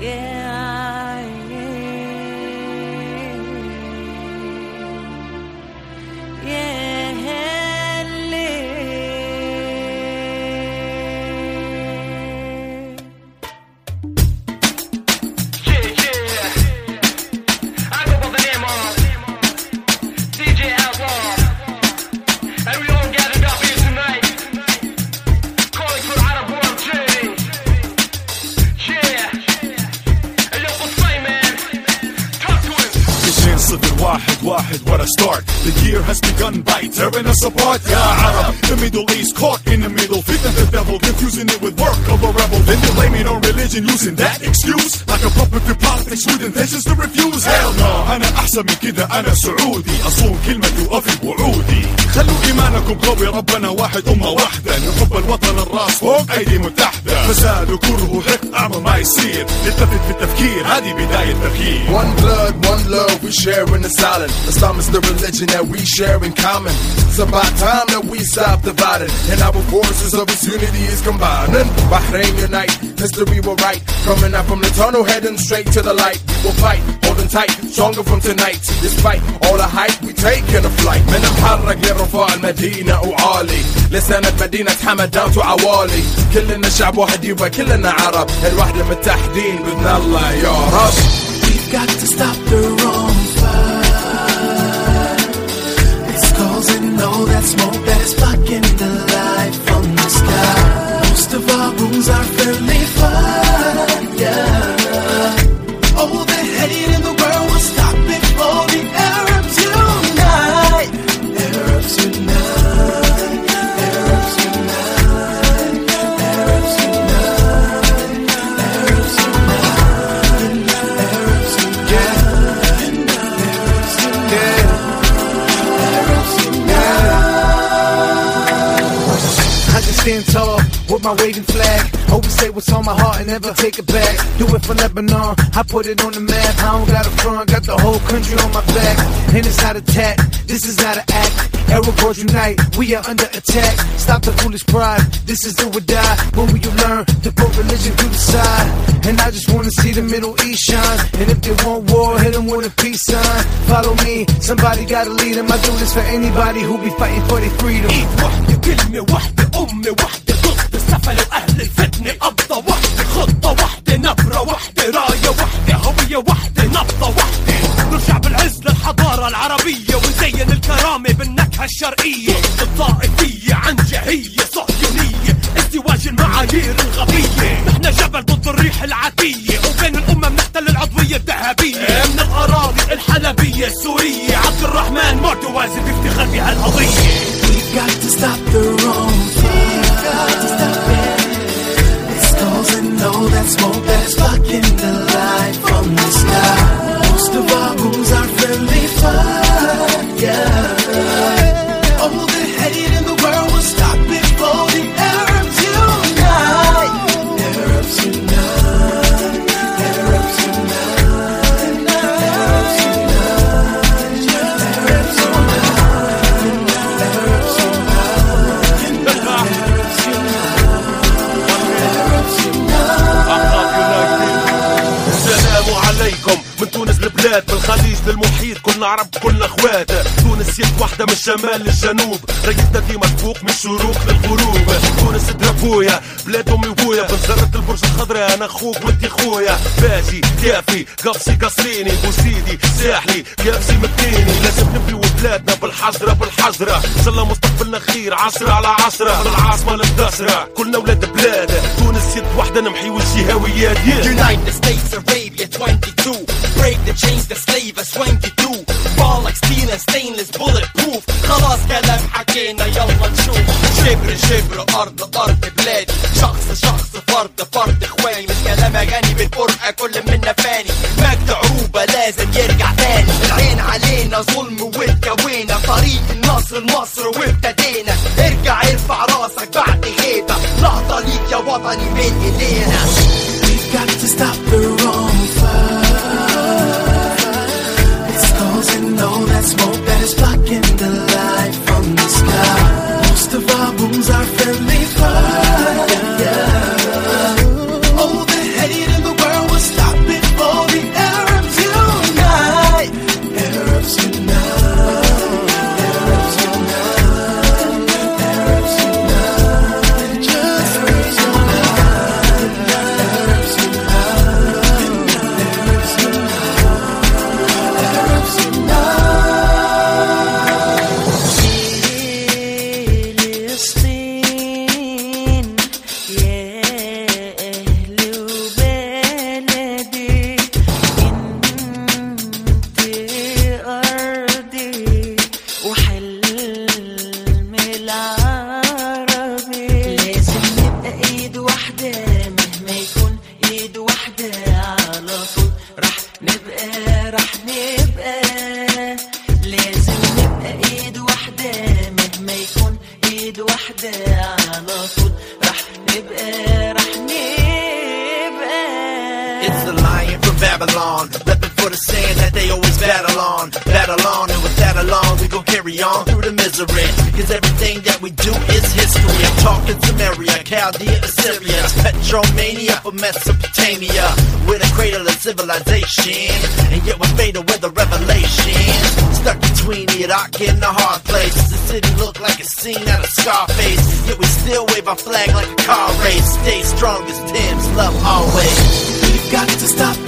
واحد what a start. The year has begun by tearing us apart. Ya Arab, the Middle East caught in the middle, fitting the devil, confusing it with work of a rebel. Then they blame it on religion, using that excuse like a puppet to politics with intentions to refuse. Hell no, أنا أحسن من كده، أنا سعودي أصون كلمتي وأفي بوعودي. خلوا إيمانكم قوي، ربنا واحد أمة واحدة، نحب الوطن الراس فوق أيدي متحدة. فساد وكره وحقد أعمى ما يصير، نتفق في التفكير، هذه بداية تغيير. One blood, one love, we share in the silence. Islam is the religion that we share in common. It's about time that we stop dividing, and our forces of its unity is combining. Bahrain unite, history will write. Coming out from the tunnel, heading straight to the light. We will fight, holding tight, stronger from tonight. Despite all the hype, we taking a flight. من نتحرك لرفاع المدينة وعالي. لسانة مدينة حمد down to عوالي. كلنا شعب واحد يبقى كلنا عرب. الوحدة متحدين بإذن الله يا رب. We've got to stop the wrong fight. It's causing all that smoke that is blocking the light from the sky. Most of our rooms are fairly fine, yeah. All the hate in the world will stop before the Arabs unite. Arabs unite. Arabs unite. Arabs unite. Arabs unite. Arabs unite. I just stand tall with my waving flag. Always say what's on my heart and never take it back. Do it for Lebanon, I put it on the map. I don't got a front, got the whole country on my back. And it's not attack, this is not an act. Arab world unite, we are under attack. Stop the foolish pride, this is do or die. When will you learn to put religion to the side? And I just wanna see the Middle East shine. And if they want war, hit them with a peace sign. Follow me, somebody gotta lead them. I do this for anybody who be fighting for their freedom. واحدة كلمة واحدة أمة واحدة ضد السفل وأهل الفتنة. قبضة واحدة، خطة واحدة، نبرة واحدة، راية واحدة، هوية واحدة، نبضة واحدة. نرجع بالعز للحضارة العربية ونزين الكرامة بالنكهة الشرقية. الطائفية عنجهية صهيونية، ازدواج المعايير الغبية. نحن جبل ضد الريح العاتية، وبين الأمم نحتل العضوية الذهبية. من الأراضي الحلبية السورية، عبد الرحمن مرتوازي بيفتخر بهالقضية. We've got to stop the wrong fight. It's causing all that smoke that is blocking the light from the sky. Most of our rooms are fairly fine, yeah. All the hate in the world will stop before the Arabs unite. Arabs unite. Arabs unite. Arabs unite. Arabs السلام عليكم من تونس البلاد، من الخليج للمحيط كلنا عرب كلنا اخوات. تونس يد واحدة من الشمال للجنوب، رايتنا ديما تفوق من الشروق للغروب. تونس دربويا بلاد امي وبويا، بنزرة البرج الخضراء انا اخوك وانتي خويا. باجي كافي قفصي قصريني، بوسيدي ساحلي كافسي مكيني. لازم نبنيو بلادنا بالحجرة بالحجرة، ان شاء الله مستقبلنا خير عصرة على عصرة. من العاصمة للدسرة كلنا ولاد بلاد، تونس يد واحدة نمحي والجهويات. United States Arabia 22, break the chains that slave us 22. Fall like steel and stainless bulletproof. خلاص كلام حكينا يلا نشوف. شبر شبر أرض أرض بلادي، شخص شخص فرد فرد إخواني. مش كلام أغاني بالفرقة كل منا فاني. مجد عروبة لازم يرجع تاني. العين علينا ظلم واتكوينا، طريق النصر لمصر وابتدينا. ارجع ارفع راسك بعد غيبة، لحظة ليك يا وطني من ايدينا. We've got to stop the wrong fight. It's causing all that smoke that is blocking the light from the sky. Most of our rooms are fairly fine, yeah. All the hate in the world will stop وحدة على طول رح نبقى لازم نبقى ايد وحدة مهما يكون ايد وحدة على طول رح نبقى It's the lion from Babylon, repping for the saying that they always battle on, and with that alone we gon' carry on through the misery, cause everything that we do is history. I'm talking Samaria, Chaldea, Assyria, Petromania for Mesopotamia, we're the cradle of civilization, and yet we're fatal with the revelation, stuck between Iraq and the hard place. The city look like a scene out of Scarface, yet we still wave our flag like a car race. Stay strong as Tim's love always. We've got to stop